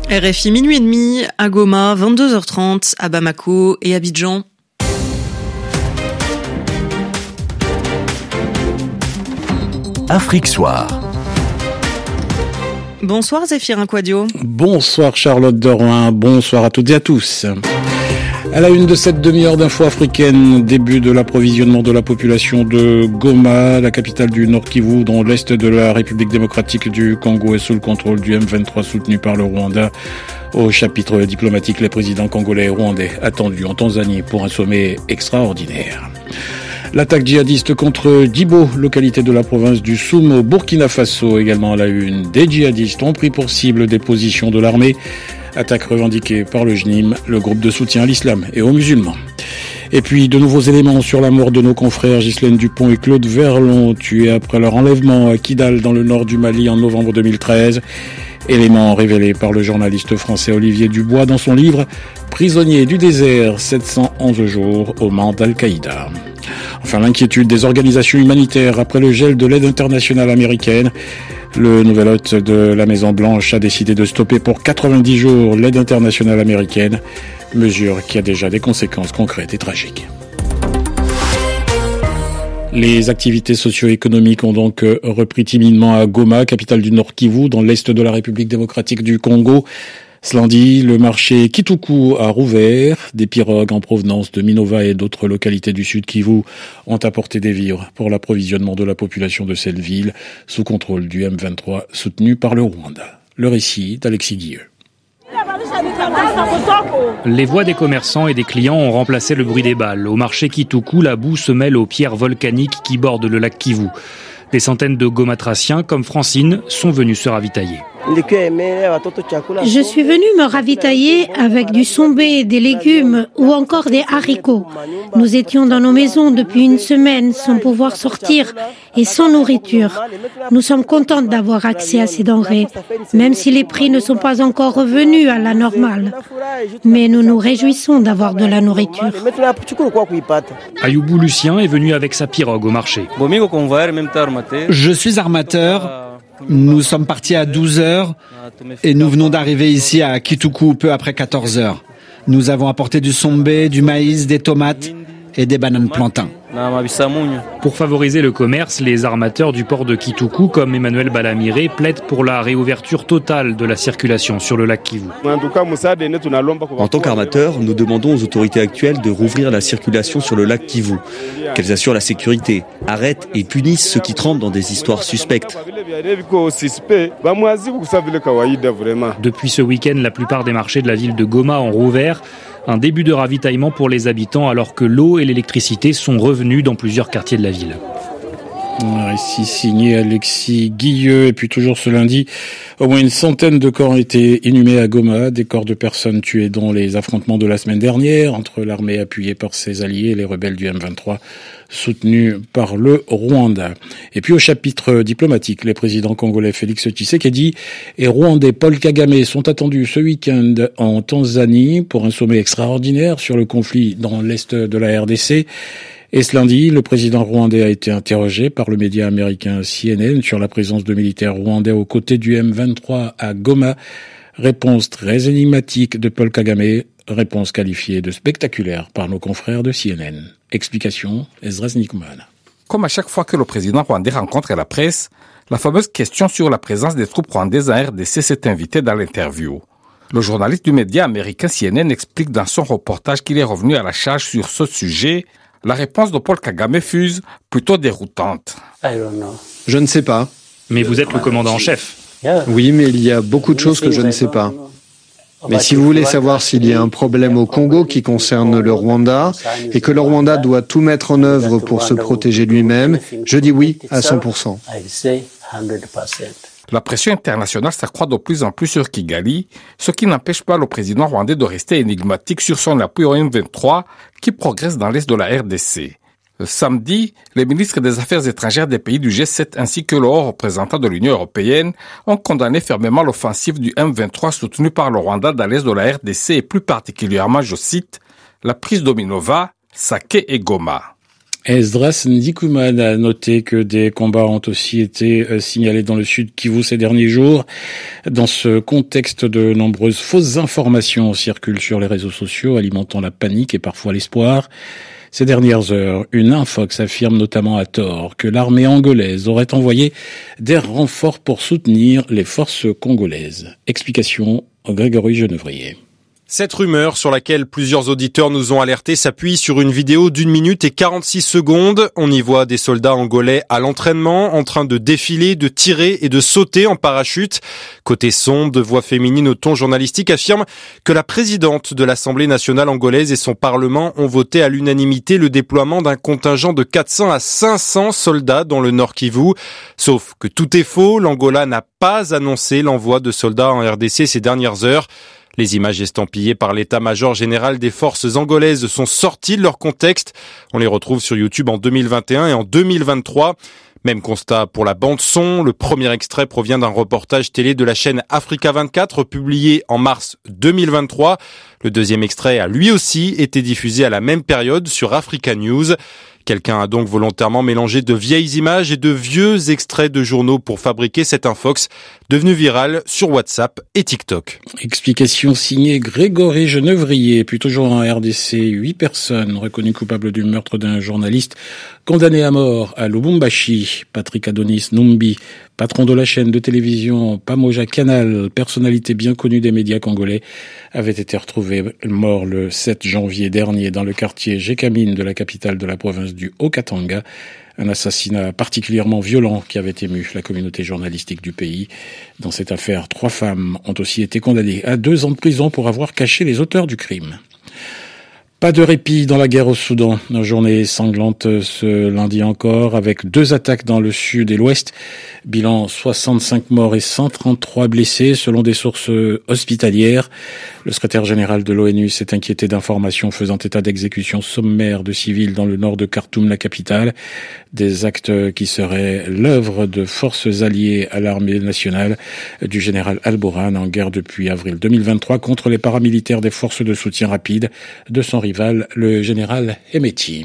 RFI minuit et demi, à Goma, 22h30, à Bamako et Abidjan. Afrique Soir. Bonsoir Zéphirin Quadio. Bonsoir Charlotte Dorouin, bonsoir à toutes et à tous. À la une de cette demi-heure d'info africaine, début de l'approvisionnement de la population de Goma, la capitale du Nord Kivu, dans l'est de la République démocratique du Congo est sous le contrôle du M23 soutenu par le Rwanda. Au chapitre diplomatique, les présidents congolais et rwandais attendus en Tanzanie pour un sommet extraordinaire. L'attaque djihadiste contre Djibo, localité de la province du Soum au Burkina Faso, également à la une. Des djihadistes ont pris pour cible des positions de l'armée. Attaque revendiquée par le JNIM, le groupe de soutien à l'islam et aux musulmans. Et puis, de nouveaux éléments sur la mort de nos confrères Ghislaine Dupont et Claude Verlon, tués après leur enlèvement à Kidal dans le nord du Mali en novembre 2013. Éléments révélés par le journaliste français Olivier Dubois dans son livre « Prisonniers du désert, 711 jours aux mains d'Al-Qaïda ». Enfin, l'inquiétude des organisations humanitaires après le gel de l'aide internationale américaine. Le nouvel hôte de la Maison-Blanche a décidé de stopper pour 90 jours l'aide internationale américaine, mesure qui a déjà des conséquences concrètes et tragiques. Les activités socio-économiques ont donc repris timidement à Goma, capitale du Nord Kivu, dans l'est de la République démocratique du Congo. Ce lundi, le marché Kituku a rouvert. Des pirogues en provenance de Minova et d'autres localités du sud Kivu ont apporté des vivres pour l'approvisionnement de la population de cette ville, sous contrôle du M23, soutenu par le Rwanda. Le récit d'Alexis Guilleux. Les voix des commerçants et des clients ont remplacé le bruit des balles. Au marché Kituku, la boue se mêle aux pierres volcaniques qui bordent le lac Kivu. Des centaines de gomatraciens, comme Francine, sont venus se ravitailler. Je suis venue me ravitailler avec du sombé, des légumes ou encore des haricots. Nous étions dans nos maisons depuis une semaine sans pouvoir sortir et sans nourriture. Nous sommes contentes d'avoir accès à ces denrées, même si les prix ne sont pas encore revenus à la normale. Mais nous nous réjouissons d'avoir de la nourriture. Ayoubou Lucien est venu avec sa pirogue au marché. Je suis armateur. Nous sommes partis à 12 heures et nous venons d'arriver ici à Kituku peu après 14 heures. Nous avons apporté du sombé, du maïs, des tomates et des bananes plantains. Pour favoriser le commerce, les armateurs du port de Kituku, comme Emmanuel Balamiré, plaident pour la réouverture totale de la circulation sur le lac Kivu. En tant qu'armateurs, nous demandons aux autorités actuelles de rouvrir la circulation sur le lac Kivu, qu'elles assurent la sécurité, arrêtent et punissent ceux qui trempent dans des histoires suspectes. Depuis ce week-end, la plupart des marchés de la ville de Goma ont rouvert. Un début de ravitaillement pour les habitants alors que l'eau et l'électricité sont revenus dans plusieurs quartiers de la ville. Ici signé Alexis Guilleux. Et puis toujours ce lundi, au moins une centaine de corps ont été inhumés à Goma, des corps de personnes tuées dans les affrontements de la semaine dernière entre l'armée appuyée par ses alliés et les rebelles du M23 soutenus par le Rwanda. Et puis au chapitre diplomatique, les présidents congolais Félix Tshisekedi et rwandais Paul Kagame sont attendus ce week-end en Tanzanie pour un sommet extraordinaire sur le conflit dans l'est de la RDC. Et ce lundi, le président rwandais a été interrogé par le média américain CNN sur la présence de militaires rwandais aux côtés du M23 à Goma. Réponse très énigmatique de Paul Kagame, réponse qualifiée de spectaculaire par nos confrères de CNN. Explication, Ezra Znikman. Comme à chaque fois que le président rwandais rencontre la presse, la fameuse question sur la présence des troupes rwandaises en RDC s'est invitée dans l'interview. Le journaliste du média américain CNN explique dans son reportage qu'il est revenu à la charge sur ce sujet. La réponse de Paul Kagame fuse plutôt déroutante. Je ne sais pas. Mais vous êtes le commandant en chef. Oui, mais il y a beaucoup de choses que je ne sais pas. Mais si vous voulez savoir s'il y a un problème au Congo qui concerne le Rwanda et que le Rwanda doit tout mettre en œuvre pour se protéger lui-même, je dis oui à 100%. La pression internationale s'accroît de plus en plus sur Kigali, ce qui n'empêche pas le président rwandais de rester énigmatique sur son appui au M23 qui progresse dans l'est de la RDC. Samedi, les ministres des Affaires étrangères des pays du G7 ainsi que le haut représentant de l'Union européenne ont condamné fermement l'offensive du M23 soutenue par le Rwanda dans l'est de la RDC et plus particulièrement, je cite, la prise de Minova, Sake et Goma. Esdras Ndikuman a noté que des combats ont aussi été signalés dans le sud Kivu ces derniers jours. Dans ce contexte, de nombreuses fausses informations circulent sur les réseaux sociaux, alimentant la panique et parfois l'espoir. Ces dernières heures, une Infox affirme notamment à tort que l'armée angolaise aurait envoyé des renforts pour soutenir les forces congolaises. Explication, Grégory Genevrier. Cette rumeur, sur laquelle plusieurs auditeurs nous ont alertés, s'appuie sur une vidéo d'1 minute et 46 secondes. On y voit des soldats angolais à l'entraînement, en train de défiler, de tirer et de sauter en parachute. Côté son, de voix féminines au ton journalistique affirment que la présidente de l'Assemblée nationale angolaise et son parlement ont voté à l'unanimité le déploiement d'un contingent de 400 à 500 soldats dans le Nord Kivu. Sauf que tout est faux, l'Angola n'a pas annoncé l'envoi de soldats en RDC ces dernières heures. Les images estampillées par l'état-major général des forces angolaises sont sorties de leur contexte. On les retrouve sur YouTube en 2021 et en 2023. Même constat pour la bande-son. Le premier extrait provient d'un reportage télé de la chaîne Africa 24 publié en mars 2023. Le deuxième extrait a lui aussi été diffusé à la même période sur Africa News. Quelqu'un a donc volontairement mélangé de vieilles images et de vieux extraits de journaux pour fabriquer cette infox devenue virale sur WhatsApp et TikTok. Explication signée Grégory Genevrier. Puis toujours en RDC, 8 personnes reconnues coupables du meurtre d'un journaliste condamné à mort à Lubumbashi. Patrick Adonis Numbi, patron de la chaîne de télévision Pamoja Canal, personnalité bien connue des médias congolais, avait été retrouvé mort le 7 janvier dernier dans le quartier Jekamine de la capitale de la province du Haut-Katanga. Un assassinat particulièrement violent qui avait ému la communauté journalistique du pays. Dans cette affaire, 3 femmes ont aussi été condamnées à 2 ans de prison pour avoir caché les auteurs du crime. Pas de répit dans la guerre au Soudan. Une journée sanglante ce lundi encore, avec 2 attaques dans le sud et l'ouest. Bilan 65 morts et 133 blessés, selon des sources hospitalières. Le secrétaire général de l'ONU s'est inquiété d'informations faisant état d'exécutions sommaires de civils dans le nord de Khartoum, la capitale. Des actes qui seraient l'œuvre de forces alliées à l'armée nationale du général Al-Bourhan, en guerre depuis avril 2023 contre les paramilitaires des forces de soutien rapide de son rival, le général Hemeti.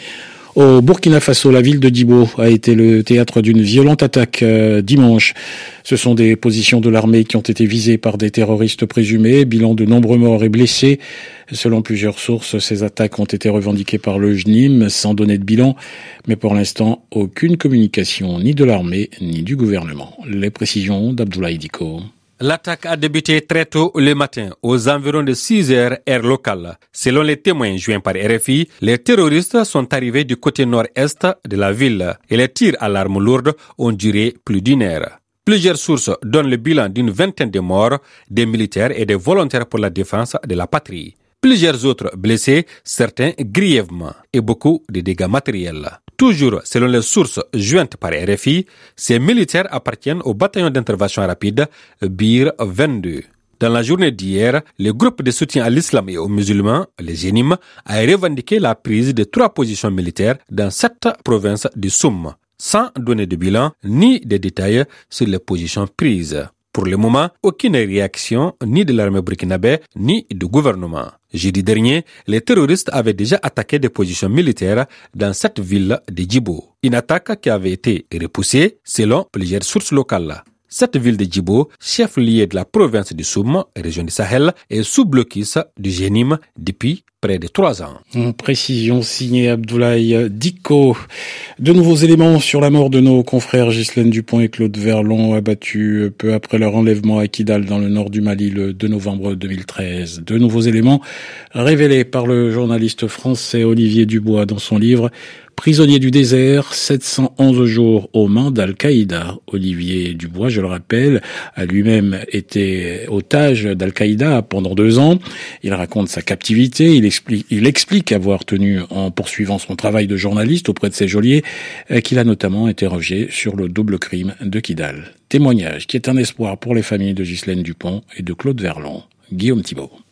Au Burkina Faso, la ville de Djibo a été le théâtre d'une violente attaque dimanche. Ce sont des positions de l'armée qui ont été visées par des terroristes présumés. Bilan de nombreux morts et blessés. Selon plusieurs sources, ces attaques ont été revendiquées par le JNIM sans donner de bilan. Mais pour l'instant, aucune communication ni de l'armée ni du gouvernement. Les précisions d'Abdoulaye Diko. L'attaque a débuté très tôt le matin, aux environs de 6 heures heure locale. Selon les témoins joints par RFI, les terroristes sont arrivés du côté nord-est de la ville et les tirs à l'arme lourde ont duré plus d'1 heure. Plusieurs sources donnent le bilan d'une vingtaine de morts, des militaires et des volontaires pour la défense de la patrie. Plusieurs autres blessés, certains grièvement, et beaucoup de dégâts matériels. Toujours selon les sources jointes par RFI, ces militaires appartiennent au bataillon d'intervention rapide BIR 22. Dans la journée d'hier, le groupe de soutien à l'islam et aux musulmans, les JNIM, a revendiqué la prise de 3 positions militaires dans 7 provinces du Soum, sans donner de bilan ni de détails sur les positions prises. Pour le moment, aucune réaction ni de l'armée burkinabé ni du gouvernement. Jeudi dernier, les terroristes avaient déjà attaqué des positions militaires dans cette ville de Djibo. Une attaque qui avait été repoussée selon plusieurs sources locales. Cette ville de Djibo, chef-lieu de la province du Soum, région du Sahel, est sous blocus du JNIM depuis près de 3 ans. Précision signée Abdoulaye Diko. De nouveaux éléments sur la mort de nos confrères Ghislaine Dupont et Claude Verlon, abattus peu après leur enlèvement à Kidal dans le nord du Mali le 2 novembre 2013. De nouveaux éléments révélés par le journaliste français Olivier Dubois dans son livre Prisonnier du désert, 711 jours aux mains d'Al-Qaïda. Olivier Dubois, je le rappelle, a lui-même été otage d'Al-Qaïda pendant 2 ans. Il raconte sa captivité, il explique avoir tenu, en poursuivant son travail de journaliste auprès de ses geôliers, qu'il a notamment interrogé sur le double crime de Kidal. Témoignage qui est un espoir pour les familles de Ghislaine Dupont et de Claude Verlon. Guillaume Thibault.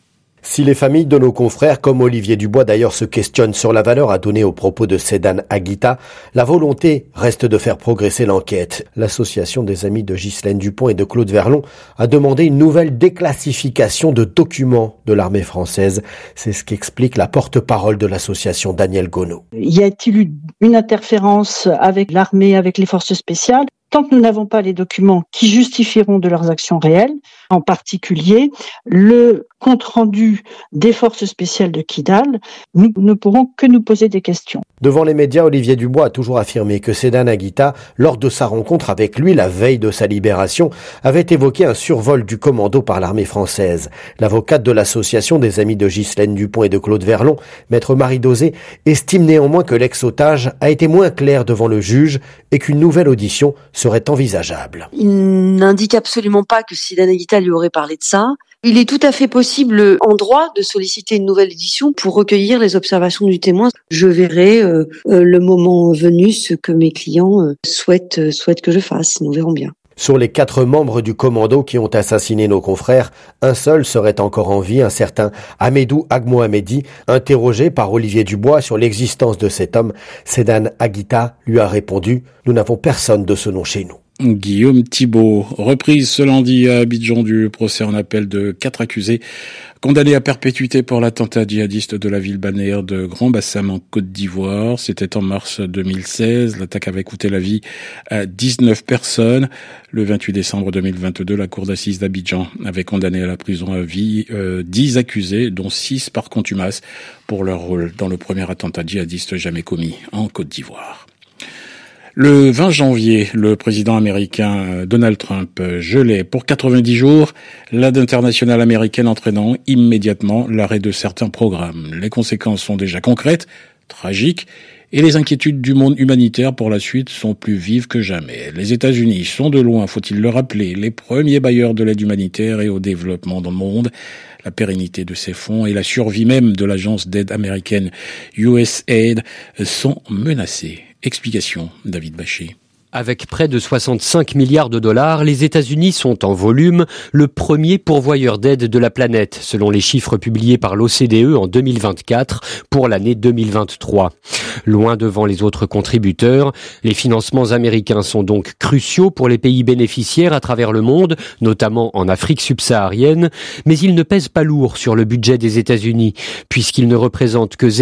Si les familles de nos confrères, comme Olivier Dubois d'ailleurs, se questionnent sur la valeur à donner aux propos de Sedan Aguita, la volonté reste de faire progresser l'enquête. L'association des amis de Ghislaine Dupont et de Claude Verlon a demandé une nouvelle déclassification de documents de l'armée française. C'est ce qu'explique la porte-parole de l'association, Danielle Gonneau. Y a-t-il eu une interférence avec l'armée, avec les forces spéciales ? Tant que nous n'avons pas les documents qui justifieront de leurs actions réelles, en particulier le compte-rendu des forces spéciales de Kidal, nous ne pourrons que nous poser des questions. Devant les médias, Olivier Dubois a toujours affirmé que Sedan Aguita, lors de sa rencontre avec lui la veille de sa libération, avait évoqué un survol du commando par l'armée française. L'avocate de l'association des amis de Ghislaine Dupont et de Claude Verlon, maître Marie Dosé, estime néanmoins que l'ex-otage a été moins clair devant le juge et qu'une nouvelle audition serait envisageable. Il n'indique absolument pas que Sedan Aguita lui aurait parlé de ça. Il est tout à fait possible, en droit, de solliciter une nouvelle édition pour recueillir les observations du témoin. Je verrai le moment venu ce que mes clients souhaitent que je fasse. Nous verrons bien. Sur les 4 membres du commando qui ont assassiné nos confrères, un seul serait encore en vie, un certain Ahmedou Agmohamedi. Interrogé par Olivier Dubois sur l'existence de cet homme, Sedan Aguita lui a répondu « Nous n'avons personne de ce nom chez nous ». Guillaume Thibault, reprise ce lundi à Abidjan du procès en appel de 4 accusés condamnés à perpétuité pour l'attentat djihadiste de la ville balnéaire de Grand-Bassam en Côte d'Ivoire. C'était en mars 2016. L'attaque avait coûté la vie à 19 personnes. Le 28 décembre 2022, la cour d'assises d'Abidjan avait condamné à la prison à vie 10 accusés, dont 6 par contumace, pour leur rôle dans le premier attentat djihadiste jamais commis en Côte d'Ivoire. Le 20 janvier, le président américain Donald Trump gelait pour 90 jours l'aide internationale américaine, entraînant immédiatement l'arrêt de certains programmes. Les conséquences sont déjà concrètes, tragiques, et les inquiétudes du monde humanitaire pour la suite sont plus vives que jamais. Les États-Unis sont de loin, faut-il le rappeler, les premiers bailleurs de l'aide humanitaire et au développement dans le monde. La pérennité de ces fonds et la survie même de l'agence d'aide américaine USAID sont menacées. Explication, David Bachet. Avec près de 65 milliards de dollars, les États-Unis sont en volume le premier pourvoyeur d'aide de la planète, selon les chiffres publiés par l'OCDE en 2024 pour l'année 2023. Loin devant les autres contributeurs, les financements américains sont donc cruciaux pour les pays bénéficiaires à travers le monde, notamment en Afrique subsaharienne, mais ils ne pèsent pas lourd sur le budget des États-Unis, puisqu'ils ne représentent que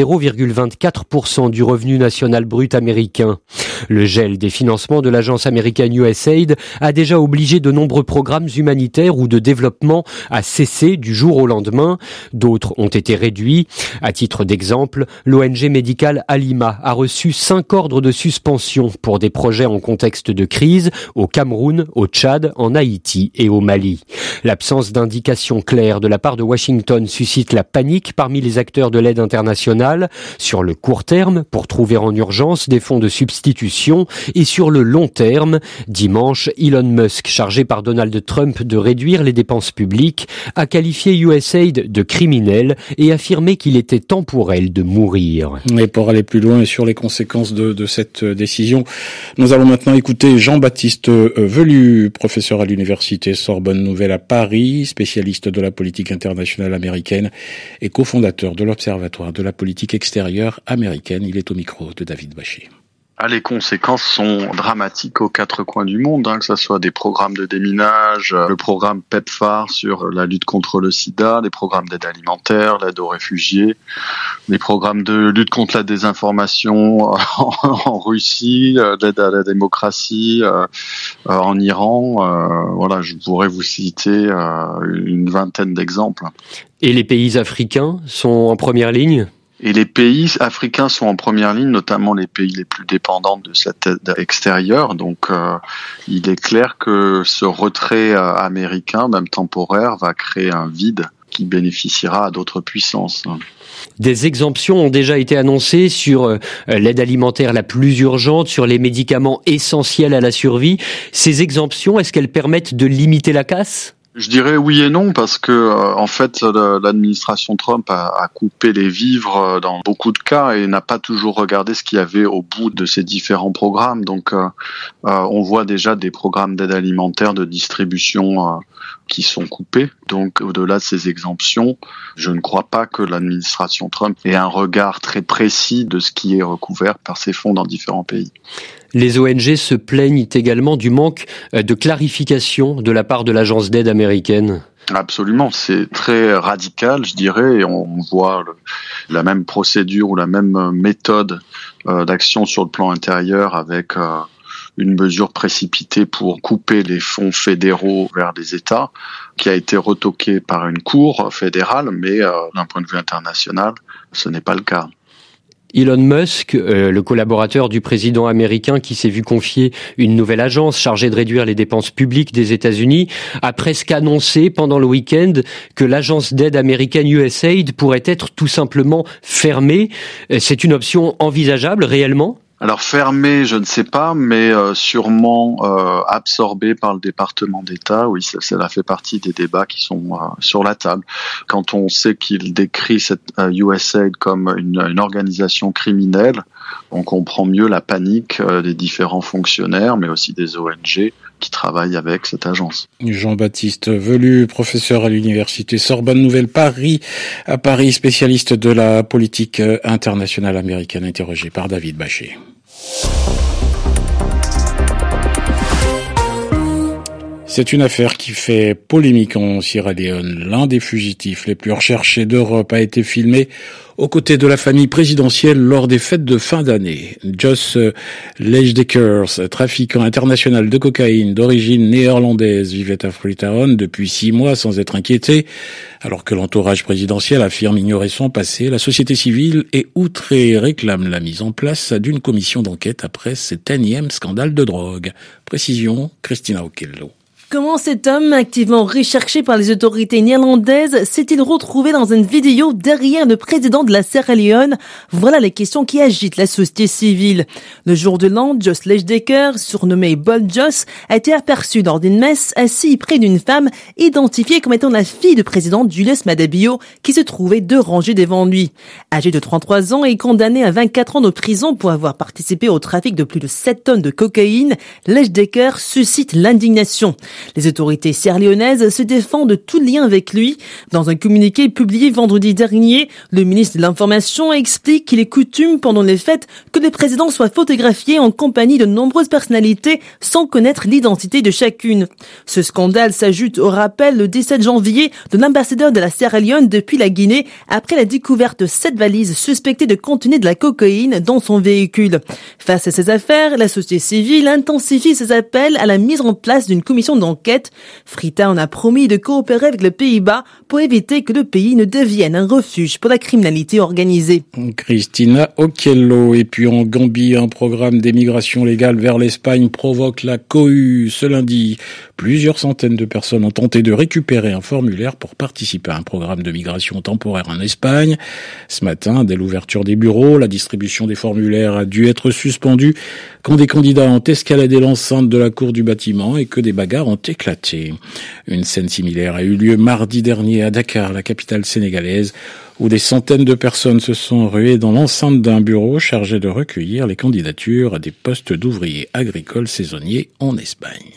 0,24% du revenu national brut américain. Le gel des financements de l'agence américaine USAID a déjà obligé de nombreux programmes humanitaires ou de développement à cesser du jour au lendemain. D'autres ont été réduits. À titre d'exemple, l'ONG médicale Alima a reçu 5 ordres de suspension pour des projets en contexte de crise au Cameroun, au Tchad, en Haïti et au Mali. L'absence d'indications claires de la part de Washington suscite la panique parmi les acteurs de l'aide internationale sur le court terme pour trouver en urgence des fonds de substitution et sur le long terme. Dimanche, Elon Musk, chargé par Donald Trump de réduire les dépenses publiques, a qualifié USAID de criminel et affirmé qu'il était temps pour elle de mourir. Et pour aller plus loin sur les conséquences de cette décision, nous allons maintenant écouter Jean-Baptiste Velu, professeur à l'université Sorbonne Nouvelle à Paris, spécialiste de la politique internationale américaine et cofondateur de l'Observatoire de la politique extérieure américaine. Il est au micro de David Bachet. Les conséquences sont dramatiques aux 4 coins du monde, que ce soit des programmes de déminage, le programme PEPFAR sur la lutte contre le sida, les programmes d'aide alimentaire, l'aide aux réfugiés, les programmes de lutte contre la désinformation en Russie, l'aide à la démocratie en Iran. Voilà, je pourrais vous citer une vingtaine d'exemples. Et les pays africains sont en première ligne ? Et les pays africains sont en première ligne, notamment les pays les plus dépendants de cette aide extérieure. Donc, il est clair que ce retrait américain, même temporaire, va créer un vide qui bénéficiera à d'autres puissances. Des exemptions ont déjà été annoncées sur l'aide alimentaire la plus urgente, sur les médicaments essentiels à la survie. Ces exemptions, est-ce qu'elles permettent de limiter la casse ? Je dirais oui et non, parce que en fait l'administration Trump a coupé les vivres dans beaucoup de cas et n'a pas toujours regardé ce qu'il y avait au bout de ces différents programmes. Donc on voit déjà des programmes d'aide alimentaire de distribution qui sont coupés. Donc, au-delà de ces exemptions, je ne crois pas que l'administration Trump ait un regard très précis de ce qui est recouvert par ces fonds dans différents pays. Les ONG se plaignent également du manque de clarification de la part de l'agence d'aide américaine. Absolument, c'est très radical, je dirais, et on voit la même procédure ou la même méthode d'action sur le plan intérieur avec une mesure précipitée pour couper les fonds fédéraux vers les États, qui a été retoquée par une cour fédérale, mais d'un point de vue international, ce n'est pas le cas. Elon Musk, le collaborateur du président américain qui s'est vu confier une nouvelle agence chargée de réduire les dépenses publiques des États-Unis, a presque annoncé pendant le week-end que l'agence d'aide américaine USAID pourrait être tout simplement fermée. C'est une option envisageable réellement ? Alors fermé, je ne sais pas, mais sûrement absorbé par le département d'État. Oui, ça fait partie des débats qui sont sur la table. Quand on sait qu'il décrit cette USAID comme une organisation criminelle, on comprend mieux la panique des différents fonctionnaires, mais aussi des ONG qui travaillent avec cette agence. Jean-Baptiste Velu, professeur à l'université Sorbonne Nouvelle Paris, à Paris, spécialiste de la politique internationale américaine, interrogé par David Bachet. C'est une affaire qui fait polémique en Sierra Leone. L'un des fugitifs les plus recherchés d'Europe a été filmé aux côtés de la famille présidentielle lors des fêtes de fin d'année. Jos Lejdekers, trafiquant international de cocaïne d'origine néerlandaise, vivait à Freetown depuis 6 mois sans être inquiété. Alors que l'entourage présidentiel affirme ignorer son passé, la société civile est outrée et réclame la mise en place d'une commission d'enquête après cet énième scandale de drogue. Précision, Christina Okello. Comment cet homme, activement recherché par les autorités néerlandaises, s'est-il retrouvé dans une vidéo derrière le président de la Sierra Leone? Voilà les questions qui agitent la société civile. Le jour de l'an, Jos Lejdekers, surnommé Bold Jos, a été aperçu lors d'une messe assis près d'une femme identifiée comme étant la fille du président Julius Maada Bio, qui se trouvait 2 rangées devant lui. Âgé de 33 ans et condamné à 24 ans de prison pour avoir participé au trafic de plus de 7 tonnes de cocaïne, Lejdekers suscite l'indignation. Les autorités sierra-léonaises se défendent de tout lien avec lui. Dans un communiqué publié vendredi dernier, le ministre de l'Information explique qu'il est coutume pendant les fêtes que le président soit photographié en compagnie de nombreuses personnalités sans connaître l'identité de chacune. Ce scandale s'ajoute au rappel le 17 janvier de l'ambassadeur de la Sierra Leone depuis la Guinée après la découverte de 7 valises suspectées de contenir de la cocaïne dans son véhicule. Face à ces affaires, la société civile intensifie ses appels à la mise en place d'une commission d'enquête. Freetown a promis de coopérer avec les Pays-Bas pour éviter que le pays ne devienne un refuge pour la criminalité organisée. Christina Okello. Et puis en Gambie, un programme d'émigration légale vers l'Espagne provoque la cohue. Ce lundi, plusieurs centaines de personnes ont tenté de récupérer un formulaire pour participer à un programme de migration temporaire en Espagne. Ce matin, dès l'ouverture des bureaux, la distribution des formulaires a dû être suspendue quand des candidats ont escaladé l'enceinte de la cour du bâtiment et que des bagarres ont éclaté. Une scène similaire a eu lieu mardi dernier à Dakar, la capitale sénégalaise, où des centaines de personnes se sont ruées dans l'enceinte d'un bureau chargé de recueillir les candidatures à des postes d'ouvriers agricoles saisonniers en Espagne.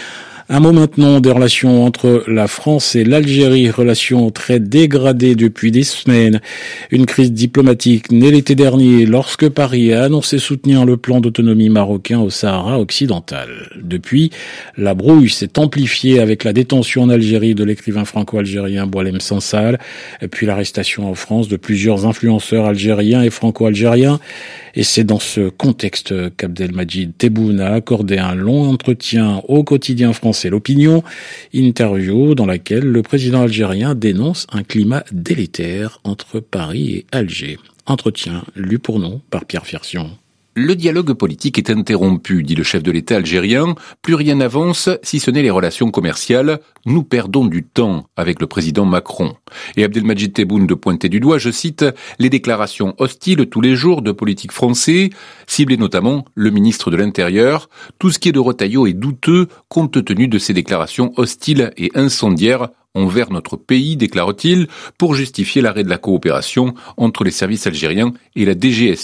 Un mot maintenant des relations entre la France et l'Algérie, relations très dégradées depuis des semaines. Une crise diplomatique née l'été dernier lorsque Paris a annoncé soutenir le plan d'autonomie marocain au Sahara occidental. Depuis, la brouille s'est amplifiée avec la détention en Algérie de l'écrivain franco-algérien Boualem Sansal, puis l'arrestation en France de plusieurs influenceurs algériens et franco-algériens. Et c'est dans ce contexte qu'Abdelmadjid Tebboune a accordé un long entretien au quotidien français L'Opinion, interview dans laquelle le président algérien dénonce un climat délétère entre Paris et Alger. Entretien lu pour nous par Pierre Firsion. Le dialogue politique est interrompu, dit le chef de l'État algérien. Plus rien n'avance, si ce n'est les relations commerciales. Nous perdons du temps avec le président Macron. Et Abdelmadjid Tebboune de pointer du doigt, je cite, les déclarations hostiles tous les jours de politiques français, ciblées notamment le ministre de l'Intérieur. Tout ce qui est de Retailleau est douteux compte tenu de ces déclarations hostiles et incendiaires envers notre pays, déclare-t-il, pour justifier l'arrêt de la coopération entre les services algériens et la DGSI,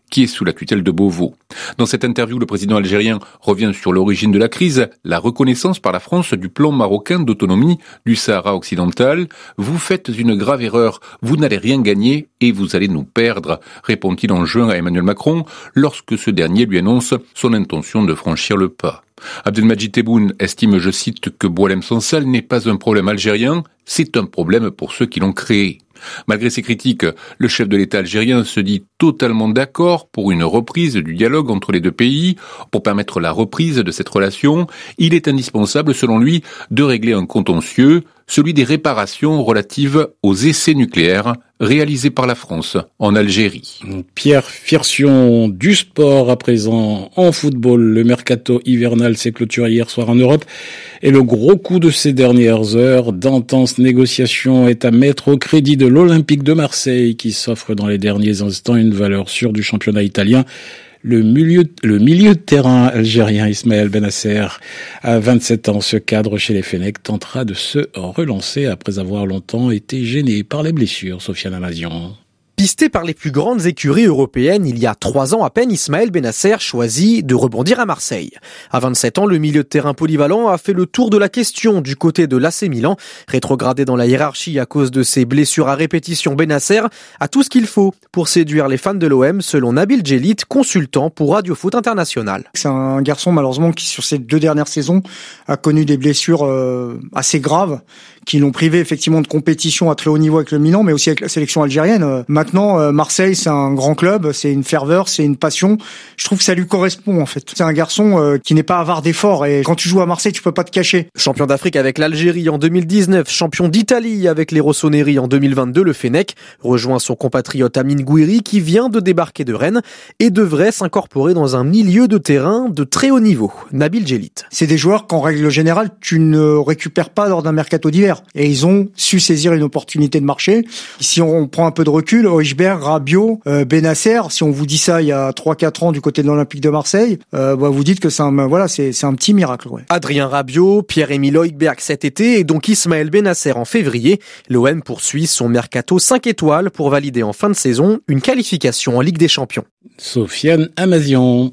qui est sous la tutelle de Beauvau. Dans cette interview, le président algérien revient sur l'origine de la crise, la reconnaissance par la France du plan marocain d'autonomie du Sahara occidental. Vous faites une grave erreur, vous n'allez rien gagner et vous allez nous perdre, répond-il en juin à Emmanuel Macron lorsque ce dernier lui annonce son intention de franchir le pas. Abdelmadjid Tebboune estime, je cite, que Boualem Sansal n'est pas un problème algérien, c'est un problème pour ceux qui l'ont créé. Malgré ces critiques, le chef de l'État algérien se dit totalement d'accord pour une reprise du dialogue entre les deux pays. Pour permettre la reprise de cette relation, il est indispensable, selon lui, de régler un contentieux, celui des réparations relatives aux essais nucléaires réalisés par la France en Algérie. Pierre Firsion du sport à présent en football. Le mercato hivernal s'est clôturé hier soir en Europe et le gros coup de ces dernières heures d'intenses négociations est à mettre au crédit de l'Olympique de Marseille qui s'offre dans les derniers instants une valeur sûre du championnat italien. Le milieu de terrain algérien Ismaël Benasser, à 27 ans, ce cadre chez les Fennecs tentera de se relancer après avoir longtemps été gêné par les blessures. Sofiane Amazian. Pisté par les plus grandes écuries européennes il y a 3 ans à peine, Ismaël Benasser choisit de rebondir à Marseille. À 27 ans, le milieu de terrain polyvalent a fait le tour de la question du côté de l'AC Milan. Rétrogradé dans la hiérarchie à cause de ses blessures à répétition, Benasser a tout ce qu'il faut pour séduire les fans de l'OM, selon Nabil Djellit, consultant pour Radio Foot International. C'est un garçon malheureusement qui sur ces 2 dernières saisons a connu des blessures assez graves qui l'ont privé effectivement de compétition à très haut niveau avec le Milan, mais aussi avec la sélection algérienne. Maintenant, Marseille, c'est un grand club, c'est une ferveur, c'est une passion. Je trouve que ça lui correspond en fait. C'est un garçon qui n'est pas avare d'efforts et quand tu joues à Marseille, tu peux pas te cacher. Champion d'Afrique avec l'Algérie en 2019, champion d'Italie avec les Rossoneri en 2022, le Fennec rejoint son compatriote Amin Gouiri qui vient de débarquer de Rennes et devrait s'incorporer dans un milieu de terrain de très haut niveau. Nabil Djellit. C'est des joueurs qu'en règle générale, tu ne récupères pas lors d'un mercato d'hiver. Et ils ont su saisir une opportunité de marché. Si on prend un peu de recul, Højbjerg, Rabiot, Benasser, si on vous dit ça il y a 3-4 ans du côté de l'Olympique de Marseille, vous dites que c'est un petit miracle. Ouais. Adrien Rabiot, Pierre-Emile Højbjerg cet été et donc Ismaël Benasser en février. L'OM poursuit son mercato 5 étoiles pour valider en fin de saison une qualification en Ligue des Champions. Sofiane Amazian.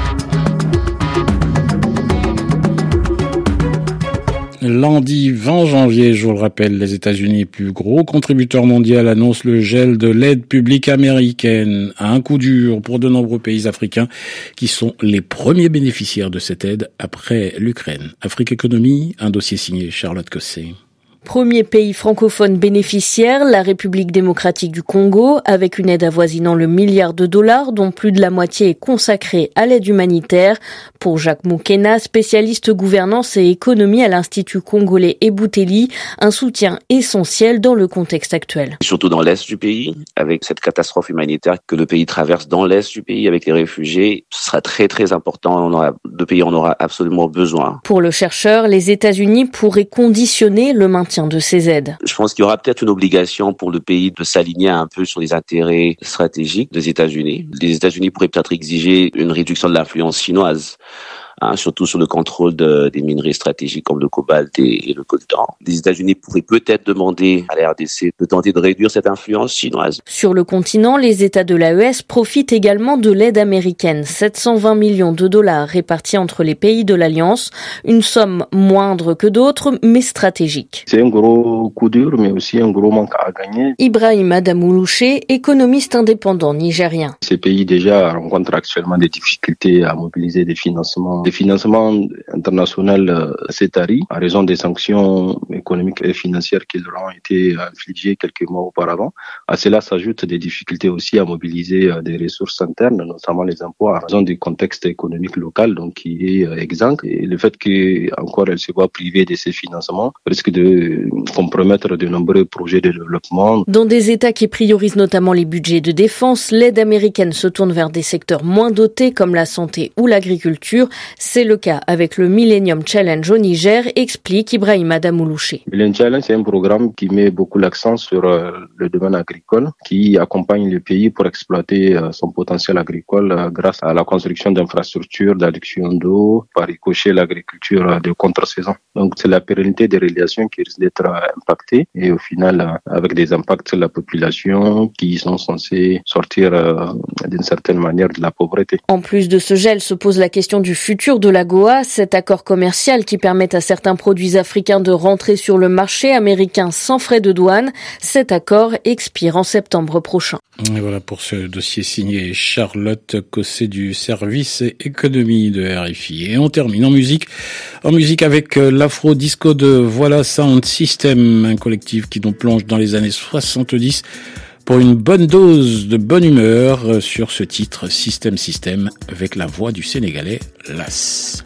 Lundi 20 janvier, je vous le rappelle, les États-Unis, plus gros contributeur mondial, annoncent le gel de l'aide publique américaine. À un coup dur pour de nombreux pays africains qui sont les premiers bénéficiaires de cette aide après l'Ukraine. Afrique Économie, un dossier signé Charlotte Cosset. Premier pays francophone bénéficiaire, la République démocratique du Congo, avec une aide avoisinant le $1 milliard, dont plus de la moitié est consacrée à l'aide humanitaire. Pour Jacques Moukena, spécialiste gouvernance et économie à l'Institut congolais Ebouteli, un soutien essentiel dans le contexte actuel. Surtout dans l'est du pays, avec cette catastrophe humanitaire que le pays traverse dans l'est du pays avec les réfugiés, ce sera très très important. Le pays en aura absolument besoin. Pour le chercheur, les États-Unis pourraient conditionner le maintien de ces aides. Je pense qu'il y aura peut-être une obligation pour le pays de s'aligner un peu sur les intérêts stratégiques des États-Unis. Les États-Unis pourraient peut-être exiger une réduction de l'influence chinoise, surtout sur le contrôle des minerais stratégiques comme le cobalt et le coltan. Les États-Unis pourraient peut-être demander à la RDC de tenter de réduire cette influence chinoise. Sur le continent, les États de l'AES profitent également de l'aide américaine, $720 millions répartis entre les pays de l'Alliance, une somme moindre que d'autres, mais stratégique. C'est un gros coup dur, mais aussi un gros manque à gagner. Ibrahim Adamoulouché, économiste indépendant nigérien. Ces pays déjà rencontrent actuellement des difficultés à mobiliser des financements. Les financements internationaux s'est tari à raison des sanctions économiques et financières qui leur ont été infligées quelques mois auparavant. À cela s'ajoutent des difficultés aussi à mobiliser des ressources internes, notamment les impôts, à raison du contexte économique local, donc qui est exsangue. Et le fait qu'encore elle se voit privée de ces financements risque de compromettre de nombreux projets de développement. Dans des États qui priorisent notamment les budgets de défense, l'aide américaine se tourne vers des secteurs moins dotés comme la santé ou l'agriculture. C'est le cas avec le Millennium Challenge au Niger, explique Ibrahima Damoulouché. Millennium Challenge, c'est un programme qui met beaucoup l'accent sur le domaine agricole, qui accompagne le pays pour exploiter son potentiel agricole grâce à la construction d'infrastructures d'adduction d'eau, par ricochet l'agriculture de contre-saison. Donc c'est la pérennité des relations qui risque d'être impactée et au final avec des impacts sur la population qui sont censés sortir d'une certaine manière de la pauvreté. En plus de ce gel se pose la question du futur de l'AGOA, cet accord commercial qui permet à certains produits africains de rentrer sur le marché américain sans frais de douane. Cet accord expire en septembre prochain. Et voilà pour ce dossier signé Charlotte Cosset du service économie de RFI. Et on termine en musique avec l'afro-disco de Voilà Sound System, un collectif qui nous plonge dans les années 70 pour une bonne dose de bonne humeur sur ce titre System System avec la voix du Sénégalais Las.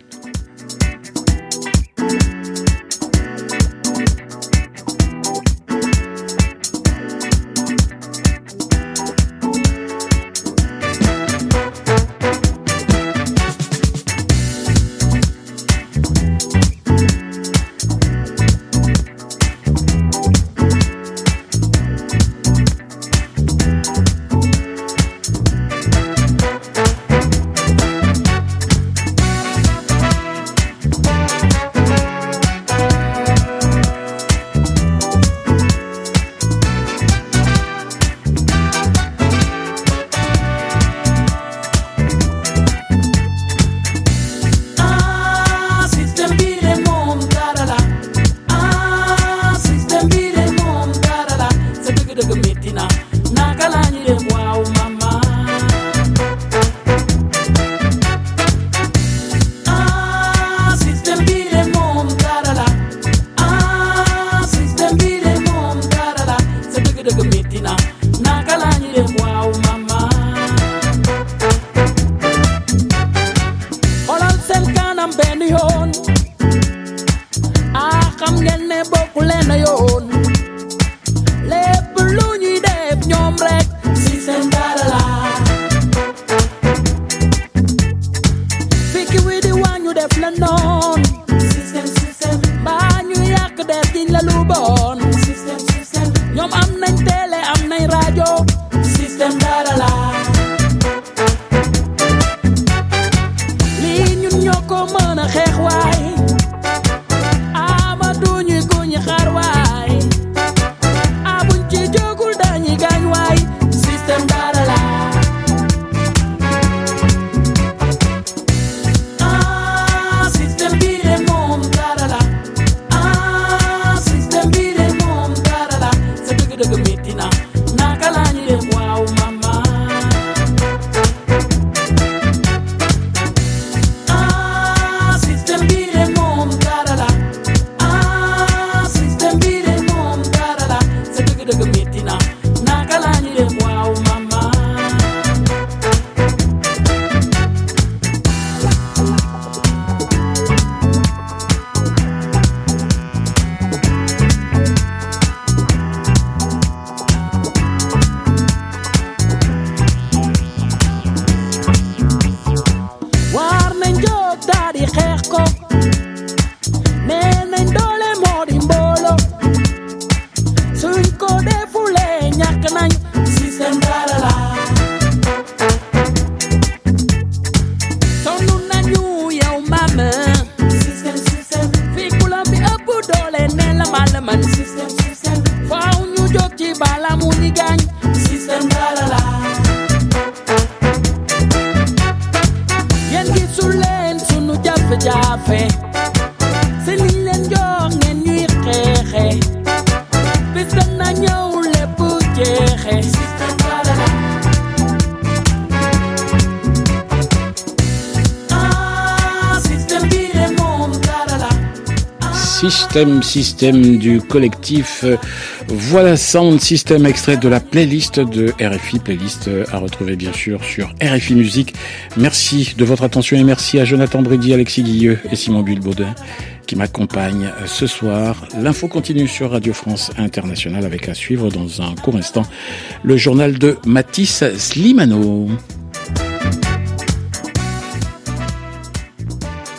Système du collectif Voilà Sound System, extrait de la playlist de RFI, playlist à retrouver bien sûr sur RFI Musique. Merci de votre attention et merci à Jonathan Brédy, Alexis Guilleux et Simon Bulle-Baudin qui m'accompagnent ce soir. L'info continue sur Radio France Internationale avec à suivre dans un court instant le journal de Mathis Slimano.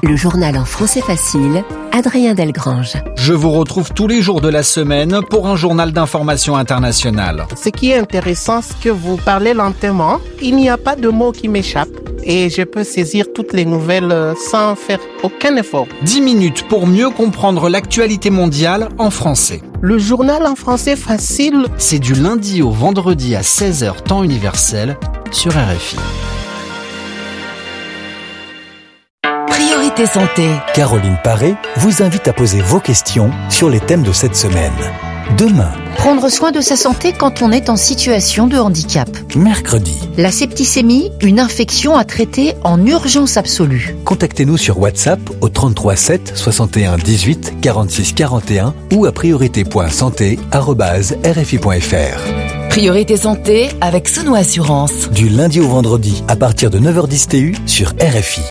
Le journal en français facile, Adrien Delgrange. Je vous retrouve tous les jours de la semaine pour un journal d'information internationale. Ce qui est intéressant, c'est que vous parlez lentement. Il n'y a pas de mots qui m'échappent. Et je peux saisir toutes les nouvelles sans faire aucun effort. 10 minutes pour mieux comprendre l'actualité mondiale en français. Le journal en français facile. C'est du lundi au vendredi à 16h temps universel sur RFI. Priorité santé. Caroline Paré vous invite à poser vos questions sur les thèmes de cette semaine. Demain. Prendre soin de sa santé quand on est en situation de handicap. Mercredi. La septicémie, une infection à traiter en urgence absolue. Contactez-nous sur WhatsApp au 33 7 61 18 46 41 ou à priorité.santé@rfi.fr. Priorité santé avec Sono Assurance. Du lundi au vendredi à partir de 9h10 TU sur RFI.